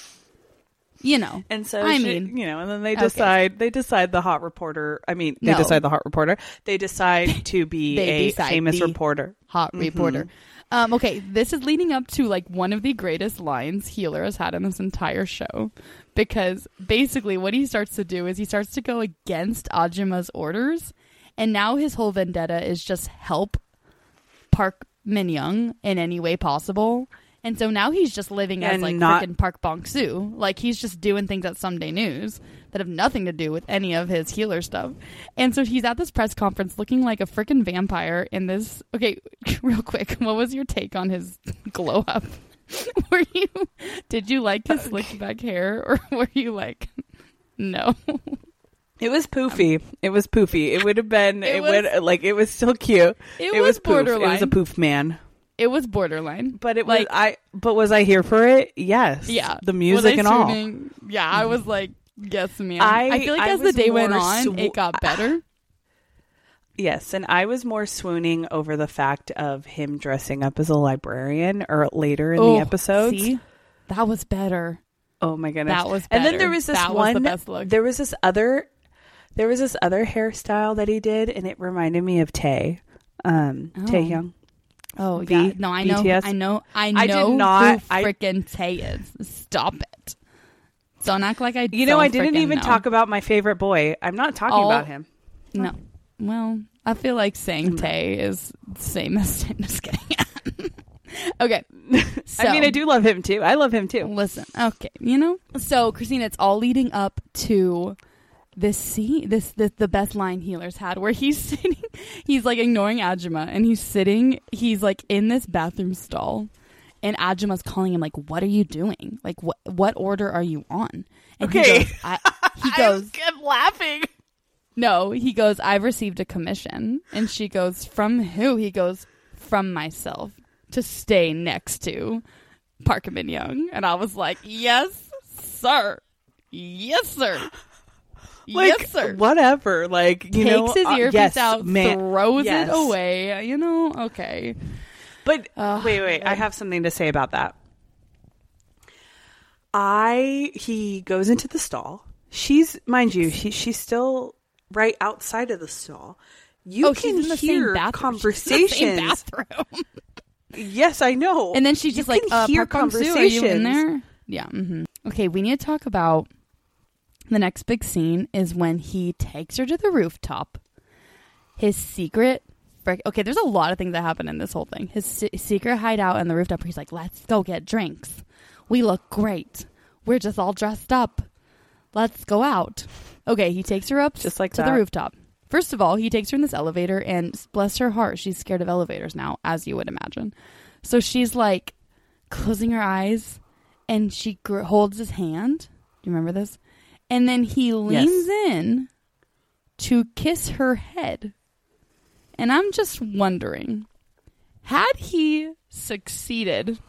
You know, And so, I she- mean, you know, and then they okay. decide, they decide the hot reporter. I mean, they No. decide the hot reporter. They decide to be They a decide famous the- reporter. hot reporter. Um, okay, this is leading up to like one of the greatest lines Healer has had in this entire show, because basically what he starts to do is he starts to go against Ajima's orders, and now his whole vendetta is just help Park Min-young in any way possible. And so now he's just living as And like not- freaking Park Bong-soo. Like he's just doing things at Someday News that have nothing to do with any of his Healer stuff. And so he's at this press conference looking like a freaking vampire in this. Okay, real quick, what was your take on his glow up? Were you, did you like his slicked back hair, or were you like, no? It was poofy. It was poofy. It would have been. It It, was- would like. It was still cute. It It, was was, poof. It was borderline. a poof man. It was borderline. But it Like- was. I. But was I here for it? Yes. Yeah. The Was music I and all. swooning? Yeah, I was like, yes, ma'am. I- I, feel like I as the was day went more on, swo- it got better. Yes, and I was more swooning over the fact of him dressing up as a librarian, or later in Oh, the episodes. See? That was better. Oh my goodness, That was And then better. there was this That was one. the best look. There was this other. There was this other hairstyle that he did, and it reminded me of Tae. Um, Oh. Taehyung. Oh, V- yeah. No, I know. B T S. I know. I I did know not- who I- freaking Tay is. Stop it. Don't act like I You know, don't I didn't frickin' even know. talk about my favorite boy. I'm not talking All- about him. No. Well, I feel like saying Tay is same as just kidding. Okay. So, I mean, I do love him too. I love him too. Listen, okay, you know. So, Christina, it's all leading up to this scene, this, this the best line Healer's had, where he's sitting, he's like ignoring Ajima, and he's sitting, he's like in this bathroom stall, and Ajima's calling him like, "What are you doing? Like, what what order are you on?" And Okay. he goes, I, he goes, kept laughing. no, he goes, "I've received a commission," and she goes, "From who?" He goes, "From myself, to stay next to Park Min-young." And I was like, yes, sir. Yes, sir. Like, yes, sir. whatever. Like, you Takes know, his uh, earpiece yes, out, man. throws Yes. it away. You know, okay. But Ugh, wait, wait. I have something to say about that. I he goes into the stall. she's, mind you, she, she's still right outside of the stall. You oh, can she's in the hear same bathroom. conversations. She's in the same bathroom. Yes, I know. And then she's just you like, can uh, hear Park Bong-soo, are you in there? Yeah. Mm-hmm. Okay, we need to talk about the next big scene is when he takes her to the rooftop. His secret... Frick, okay, there's a lot of things that happen in this whole thing. His se- secret hideout on the rooftop, he's like, let's go get drinks. We look great. We're just all dressed up. Let's go out. Okay, he takes her up just like to that. the rooftop. First of all, he takes her in this elevator, and bless her heart, she's scared of elevators now, as you would imagine. So she's like closing her eyes, and she gr- holds his hand. Do you remember this? And then he leans yes. in to kiss her head. And I'm just wondering, had he succeeded,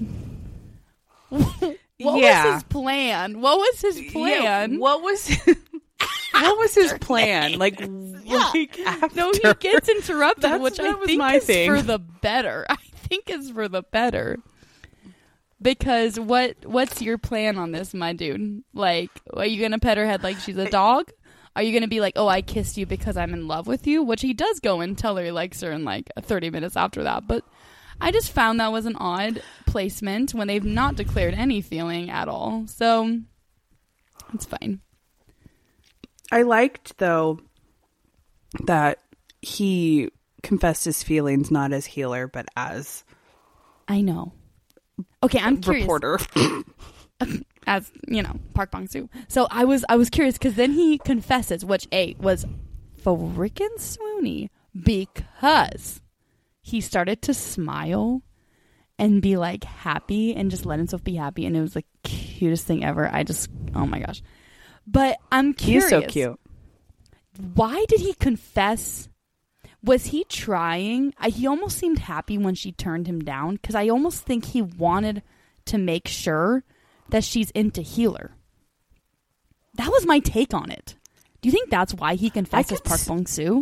what yeah. was his plan? What was his plan? Yeah, what was what was his plan? Like, yeah. like after. No, he gets interrupted, That's, which I that was think my is thing. for the better. I think is for the better. Because what what's your plan on this, my dude? Like, are you gonna pet her head like she's a dog? Are you gonna be like, oh, I kissed you because I'm in love with you? Which he does go and tell her he likes her in like thirty minutes after that. But I just found that was an odd placement when they've not declared any feeling at all. So it's fine. I liked, though, that he confessed his feelings not as healer, but as I know. Okay, I'm curious. Reporter. As, you know, Park Bong-soo. So I was I was curious because then he confesses, which, A, was freaking swoony because he started to smile and be, like, happy and just let himself be happy. And it was the cutest thing ever. I just, oh, my gosh. But I'm curious. He's so cute. Why did he confess? Was he trying? I, he almost seemed happy when she turned him down because I almost think he wanted to make sure that she's into healer. That was my take on it. Do you think that's why he confesses Park Bong-soo?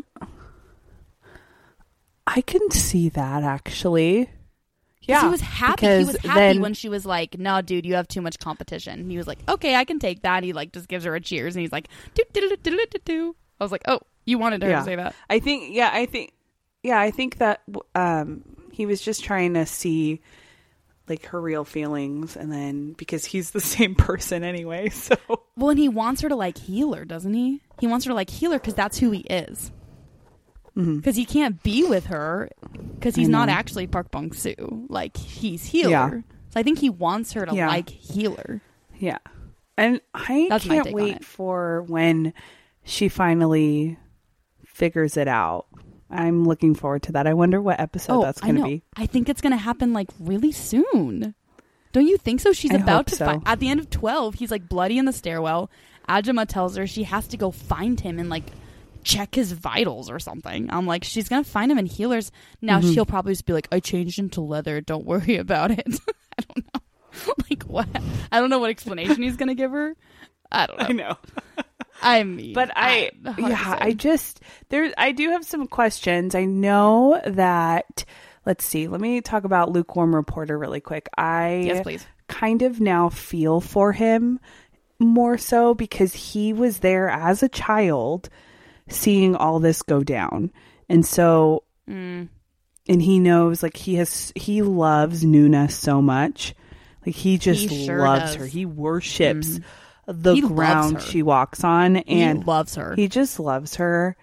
I can see that, actually. Yeah, he was happy. He was happy then, when she was like, "No, dude, you have too much competition." And he was like, "Okay, I can take that." And he like just gives her a cheers, and he's like, "Do do do do do do." I was like, "Oh, you wanted her yeah. to say that?" I think, yeah, I think, yeah, I think that um, he was just trying to see like her real feelings, and then because he's the same person anyway, so well, and he wants her to like healer, doesn't he? He wants her to like healer because that's who he is. Because mm-hmm. he can't be with her because he's not actually Park Bong-soo. Like, he's healer. Yeah. So I think he wants her to yeah. like healer. Yeah. And I That's can't wait for when she finally figures it out. I'm looking forward to that. I wonder what episode oh, that's going to be. I think it's going to happen like really soon. Don't you think so? She's I about to so. find... At the end of twelve, he's like bloody in the stairwell. Ajima tells her she has to go find him and like check his vitals or something. I'm like, she's gonna find him in healers. Now mm-hmm. she'll probably just be like, I changed into leather, don't worry about it. I don't know. Like, what? I don't know what explanation he's gonna give her. I don't know. I know. I mean, but I, I yeah, I just there. I do have some questions. I know that. Let's see. Let me talk about Lukewarm Reporter really quick. I yes, please. kind of now feel for him more so because he was there as a child seeing all this go down. And so, mm. and he knows, like, he has, he loves Nuna so much. Like, he just he sure loves does. her. He worships mm. the he ground she walks on. And he loves her. He just loves her.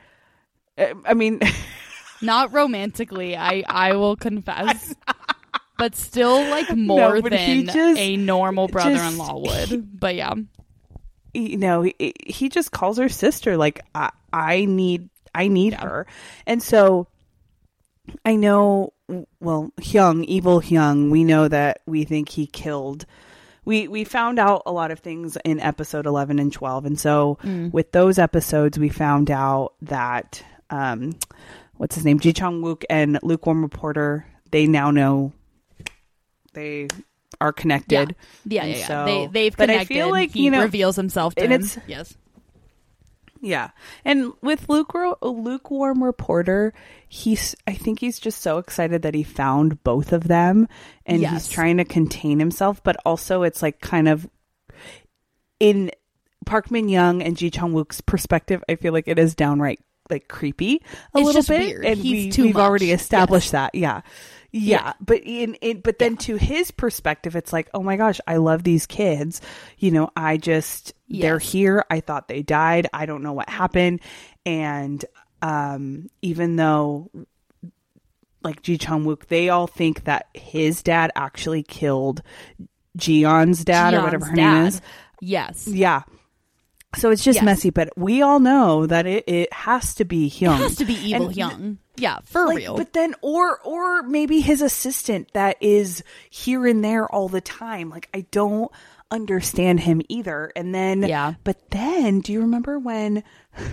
I mean, not romantically, I, I will confess, but still, like, more no, than just, a normal brother-in-law just, would. But yeah. You know, he, he just calls her sister. Like, I, I need, I need yeah. her. And so I know, well, Hyung, evil Hyung, we know that we think he killed. We, we found out a lot of things in episode eleven and twelve. And so mm. with those episodes, we found out that, um, what's his name? Ji Chang-wook and Lukewarm Reporter, they now know they are connected. Yeah, yeah, yeah. So, they, they've but connected. I feel like, he you know, reveals himself to and him. It's, yes. Yeah. And with Luke, Lukewarm Reporter, he's, I think he's just so excited that he found both of them, and yes. he's trying to contain himself, but also it's like kind of in Park Min Young and Ji Chang Wook's perspective, I feel like it is downright like creepy a It's little just bit, weird. and He's we, too we've much. already established Yes. that. Yeah. yeah, Yeah. But in, in but then to his perspective, it's like, oh my gosh, I love these kids. You know, I just they're Yes. here. I thought they died. I don't know what happened, and um, even though. Like Ji Chang Wook, they all think that his dad actually killed Jeon's dad or whatever her Jeon's name dad. is. Yes. Yeah. So it's just Yes. messy, but we all know that it, it has to be Hyung. It has to be evil And- Hyung. Yeah, for Like, real. but then, or or maybe his assistant that is here and there all the time. Like, I don't understand him either. And then, Yeah. But then, do you remember when?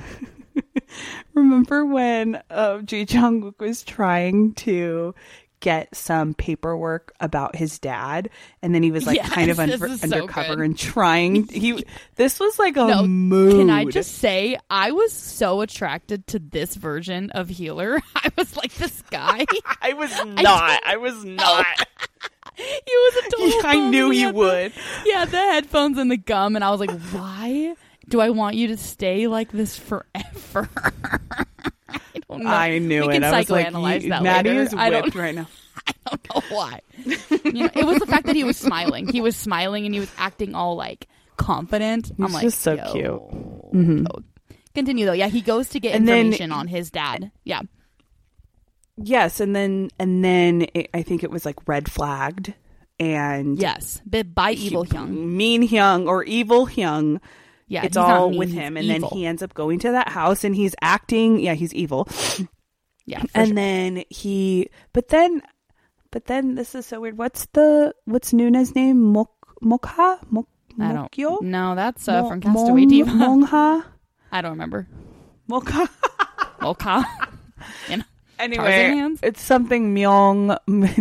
remember when uh, Ji Chang Wook was trying to get some paperwork about his dad, and then he was like Yes, kind of this under, is so undercover good. and trying. He this was like a No, mood. Can I just say, I was so attracted to this version of Healer. I was like, this guy. I was not. I, was not. He was a total. I bum, knew and he you had the- would. He had the headphones and the gum, and I was like, why do I want you to stay like this forever? I don't know. I knew we it. Can I was like, psychoanalyze you- that Maddie later. is I don't, whipped right now. I don't know why. You know, it was the fact that he was smiling. He was smiling and he was acting all like confident. I'm He's like, just so yo. cute. Mm-hmm. Oh. Continue though. Yeah, he goes to get And then- information on his dad. Yeah. Yes, and then and then it, I think it was like red flagged, and Yes. But by evil he- Hyung. mean Hyung or evil Hyung. Yeah. It's he's not all mean, with he's him, and evil. then he ends up going to that house, and he's acting. Yeah, he's evil, Yeah. for and sure. then he. But then, but then this is so weird. What's the what's Nuna's name? Mok Mokha Mok I don't Mokyo? No, that's uh, Mo- from Castaway Mong- Diva. Mongha I don't remember. Mokha. Oka. You know. Anyway, Tarzan hands? it's something Myung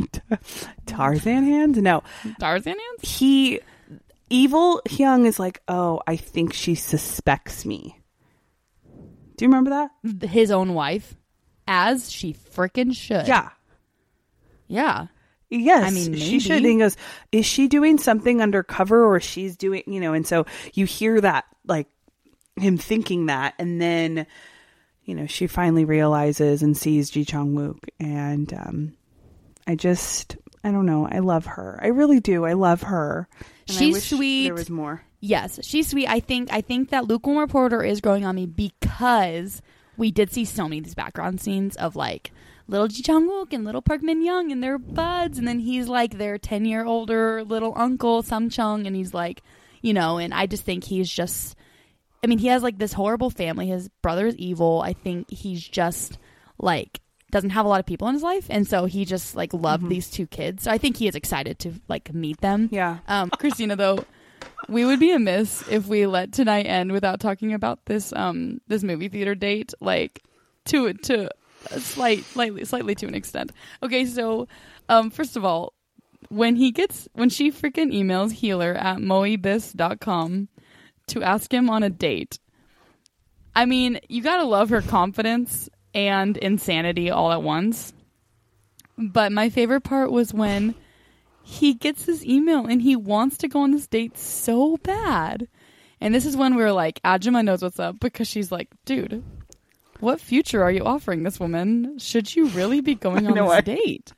Tarzan hands. No, Tarzan hands? he evil Hyung is like, oh, I think she suspects me. Do you remember that? His own wife. As she frickin' should. Yeah. Yeah. Yes, I mean, she should. maybe. And he goes, is she doing something undercover, or she's doing, you know? And so you hear that, like him thinking that, and then, you know, she finally realizes and sees Ji Chang Wook, and um, I just, I don't know, I love her. I really do. I love her. And I She's wish sweet. There was more. Yes, she's sweet. I think I think that Lukewarm Reporter is growing on me because we did see so many of these background scenes of like little Ji Chang Wook and little Park Min Young and their buds, and then he's like their ten year older little uncle Sam Chung, and he's like, you know, and I just think he's just, I mean, he has like this horrible family. His brother's evil. I think he's just like doesn't have a lot of people in his life, and so he just like loved Mm-hmm. these two kids. So I think he is excited to like meet them. Yeah. Um, Christina, though, we would be amiss if we let tonight end without talking about this um this movie theater date, like to to a slight slightly slightly to an extent. Okay, so um first of all, when he gets when she freaking emails Healer at moebiss dot com to ask him on a date, I mean, you gotta love her confidence and insanity all at once. But my favorite part was when he gets this email and he wants to go on this date so bad. And this is when we were like, Ajima knows what's up, because she's like, dude, what future are you offering this woman? Should you really be going on know this what? date?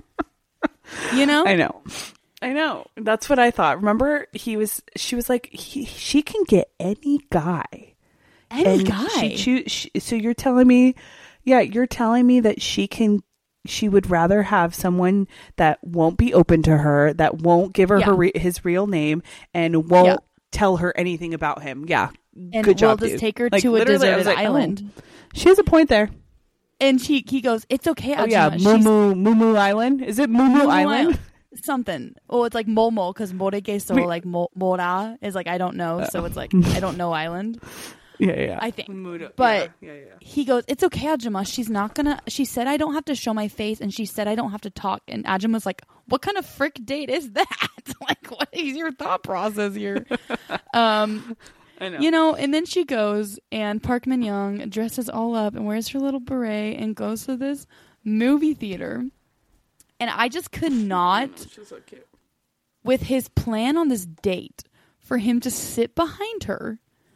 You know? I know. I know. That's what I thought. Remember, he was. She was like, he, she can get any guy. Any And guy. She choo- she, so you're telling me, yeah, you're telling me that she can. She would rather have someone that won't be open to her, that won't give her, Yeah. her re- his real name, and won't Yeah. tell her anything about him. Yeah, and good job, we'll just dude. take her Like, to a literally, I deserted was like, oh, island. she has a point there. And she he goes, it's okay, Ajima. Oh yeah, She's- Mumu Mumu Island. Is it Mumu, Momo Island? Something. Oh, it's like Momo, because Morege, so Wait. like Mo- Mora is like I don't know, so it's like I don't know island. Yeah, yeah. I think. Mumu- But yeah, yeah, yeah. he goes, it's okay, Ajima. She's not gonna. She said I don't have to show my face, and she said I don't have to talk. And Ajima's like, what kind of frick date is that? Like, what is your thought process here? um, I know. you know. And then she goes, and Park Min Young dresses all up and wears her little beret and goes to this movie theater. And I just could not, She's so cute. with his plan on this date, for him to sit behind her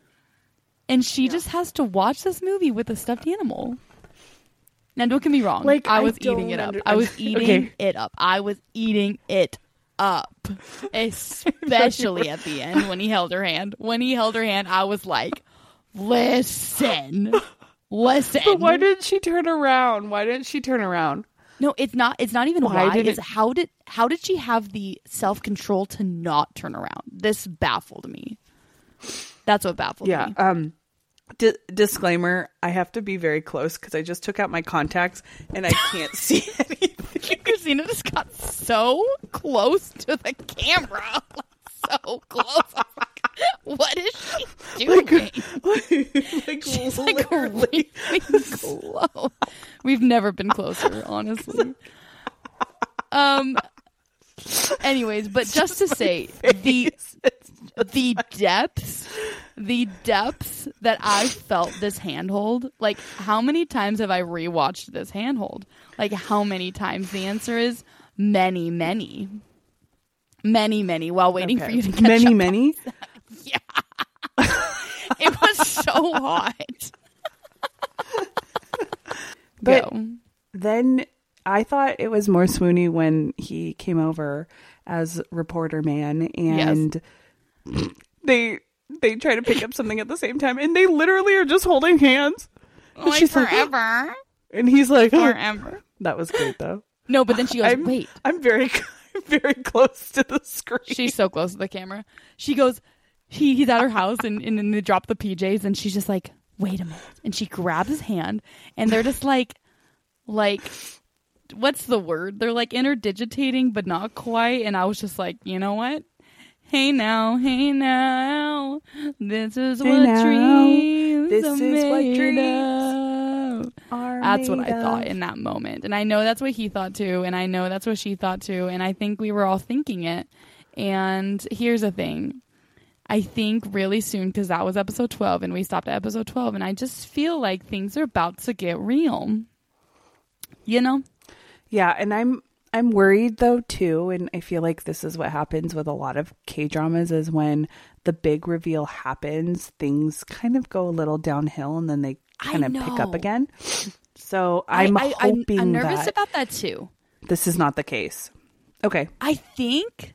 And she Yeah. just has to watch this movie with a stuffed animal. Now, don't get me wrong. Like, I I was don't eating it up. under- I was eating Okay. it up. I was eating it up. Especially at the end when he held her hand. When he held her hand, I was like, listen. Listen. But why didn't she turn around? Why didn't she turn around? No, it's not it's not even Why why. did It's it- how did how did she have the self-control to not turn around? This baffled me. That's what baffled Yeah. me. Um, di- disclaimer: I have to be very close because I just took out my contacts and I can't see anything. Christina just got so close to the camera. So close. I was like, what is she doing? Like, like She's like literally. really close. We've never been closer, honestly. Um. Anyways, but just to say, the the depths, the depths that I felt this handhold. Like, how many times have I rewatched this handhold? Like, how many times? The answer is many, many, many, many. While waiting Okay. for you to catch many, up. many. Yeah. It was so hot. But Go. then I thought it was more swoony when he came over as reporter man and they they try to pick up something at the same time and they literally are just holding hands. And Like she's like, forever. and he's like, Forever. that was great though. No, but then she goes, I'm, wait. I'm very, very close to the screen. She's so close to the camera. She goes, he, he's at her house and, and then they drop the P Js and she's just like, wait a minute. And she grabs his hand and they're just like, like, what's the word? They're like interdigitating, but not quite. And I was just like, you know what? Hey now, hey now, this is Hey what now, dreams this are is what made dreams of. Are That's what I made thought of. in that moment. And I know that's what he thought too. And I know that's what she thought too. And I think we were all thinking it. And here's the thing. I think really soon, because that was episode twelve and we stopped at episode twelve. And I just feel like things are about to get real. You know? Yeah, and I'm I'm worried though too, and I feel like this is what happens with a lot of K-dramas is when the big reveal happens, things kind of go a little downhill and then they kind I of pick up know. again. So I'm I, I, hoping I'm, I'm nervous that about that too. this is not the case. Okay. I think,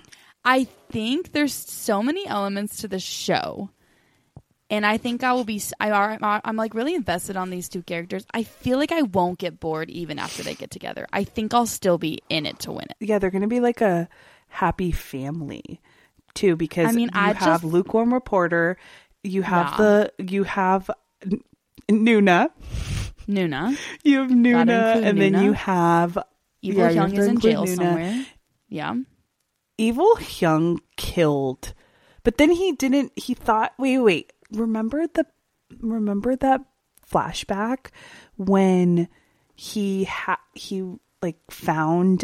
I think there's so many elements to the show, and I think I will be. I are. I'm like really invested on these two characters. I feel like I won't get bored even after they get together. I think I'll still be in it to win it. Yeah, they're going to be like a happy family too because I mean, you I have just- lukewarm reporter, you have Yeah. the you have N- Nuna, Nuna, you have Nuna, include and then Nuna. you have Evil Yeah, you have Hyung to is in include jail Nuna. somewhere. Yeah. Evil Hyung killed, but then he didn't. He thought, wait, wait. Remember the, remember that flashback when he ha- he like found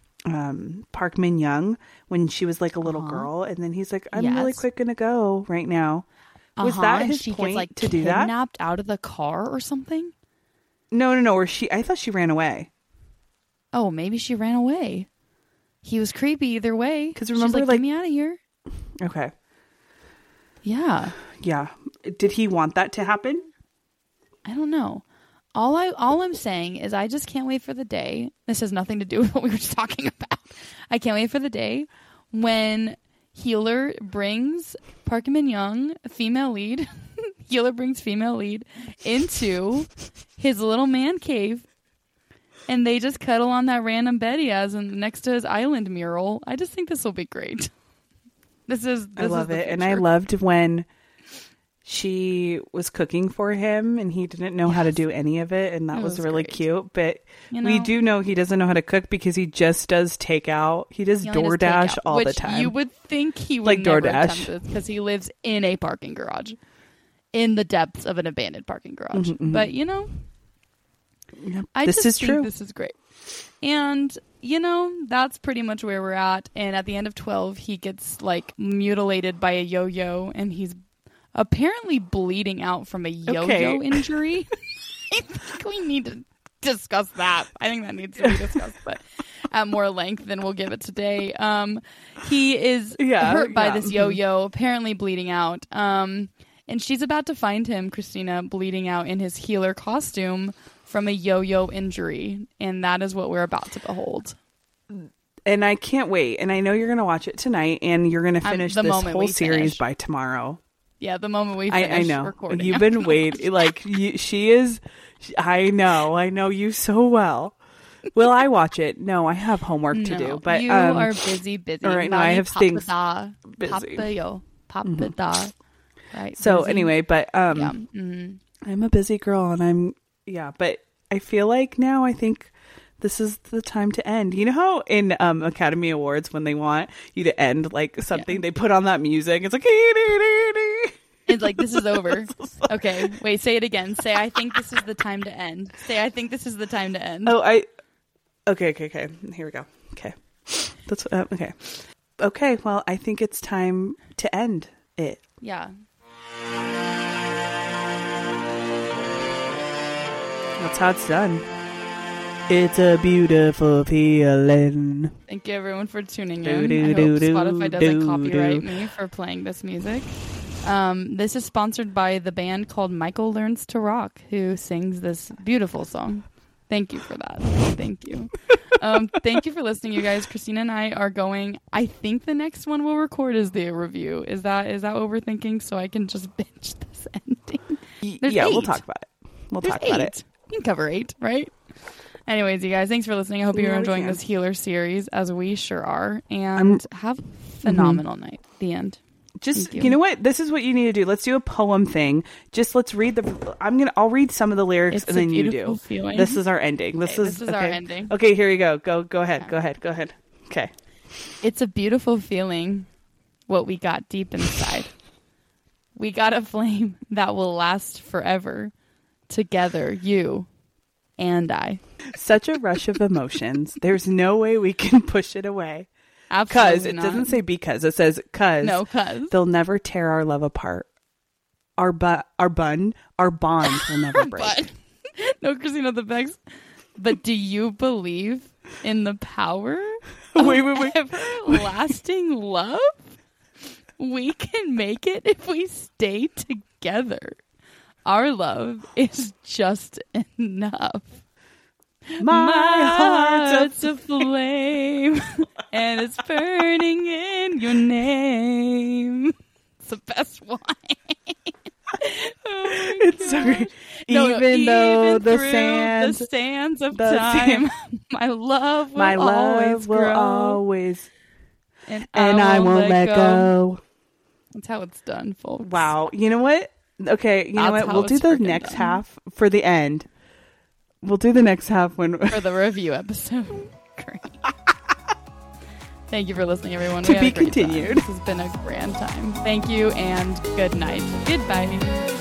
um Park Min Young when she was like a little Uh-huh. girl, and then he's like, I'm really Yes. quick gonna go right now. Was Uh-huh, that and his she point gets, like, to do that? kidnapped out of the car or something? No, no, no. Or she? I thought she ran away. Oh, maybe she ran away. He was creepy either way. 'Cause She's remember, like, like- get me out of here. Okay, Yeah. yeah. Did he want that to happen? I don't know. All I all I'm saying is I just can't wait for the day. This has nothing to do with what we were just talking about. I can't wait for the day when Healer brings Park Min Young, female lead. Healer brings female lead into his little man cave, and they just cuddle on that random bed he has and next to his island mural. I just think this will be great. This is. This I love is the it. And I future. loved when she was cooking for him and he didn't know how to Yes. do any of it. And that It was, was really great. cute. But You we know? do know he doesn't know how to cook because he just does takeout. He does He only does DoorDash takeout, all which the time. You would think he would Like never DoorDash. attempt this because he lives in a parking garage, in the depths of an abandoned parking garage. Mhm, mhm. But you know, Yep. I This just is think true. this is great. And you know, that's pretty much where we're at. And at the end of twelve, he gets like mutilated by a yo-yo, and he's apparently bleeding out from a yo-yo Okay. injury. I think we need to discuss that. I think that needs to be discussed, but at more length than we'll give it today. Um, he is Yeah, hurt by yeah, this mhm. yo-yo, apparently bleeding out. Um, And she's about to find him, Christina, bleeding out in his healer costume from a yo-yo injury. And that is what we're about to behold. And I can't wait. And I know you're going to watch it tonight, and you're going to finish um, this whole series finish. by tomorrow. Yeah, the moment we finish I, I know. recording. You've been waiting. Like, you, she is... I know. I know you so well. Will I watch it? No, I have homework no, to do. But you um, are busy, busy. All right, no, I have things busy. busy. Papa da. Right. So busy. anyway, but um, yeah. mm-hmm. I'm a busy girl, and I'm yeah. But I feel like now I think this is the time to end. You know how in um, Academy Awards when they want you to end like something, yeah. they put on that music. It's like it's like this is over. Okay, wait. Say it again. Say I think this is the time to end. Say I think this is the time to end. Oh, I. Okay, okay, okay. Here we go. Okay, that's uh, okay. Okay, well, I think it's time to end it. Yeah. That's how it's done. It's a beautiful feeling. Thank you, everyone, for tuning do, in. do, I hope do, Spotify doesn't do, copyright do. me for playing this music. Um, this is sponsored by the band called Michael Learns to Rock, who sings this beautiful song. Thank you for that. Thank you. Um, thank you for listening, you guys. Christina and I are going. I think the next one we'll record is the review. Is that is that what we're thinking? So I can just binge this ending. There's yeah, eight. we'll talk about it. We'll There's talk about eight. it. We can cover eight, right? Anyways, you guys, thanks for listening. I hope you're Yeah, enjoying can. this healer series, as we sure are. And I'm, have a phenomenal mm-hmm. night. The end. Just you. you know what? This is what you need to do. Let's do a poem thing. Just let's read the. I'm gonna. I'll read some of the lyrics It's and then you do. Feeling. This is our ending. This okay, is this is okay. our ending. Okay, here you go. Go. Go ahead. Okay. Go ahead. Go ahead. Okay. It's a beautiful feeling. What we got deep inside. We got a flame that will last forever. Together, you and I. Such a rush of emotions. There's no way we can push it away. Because it not. doesn't say because, it says cause. No, cause. They'll never tear our love apart. Our bu- our bun, our bond will never break. But, no, Christina, the next. But do you believe in the power of wait, wait, wait. everlasting love? We can make it if we stay together. Our love is just enough. My, My heart's a flame, and it's burning in your name. It's the best one. Oh it's so great. No, even, even though the through sands, the sands of the time, sand, my love will my love always will grow, always, and, and I won't let go. go. That's how it's done, folks. Wow. You know what? Okay, you That's know what? how We'll do it's the freaking next done. half for the end. We'll do the next half when For the review episode. Great. Thank you for listening, everyone. To We had be a great continued. time. This has been a grand time. Thank you and good night. Goodbye.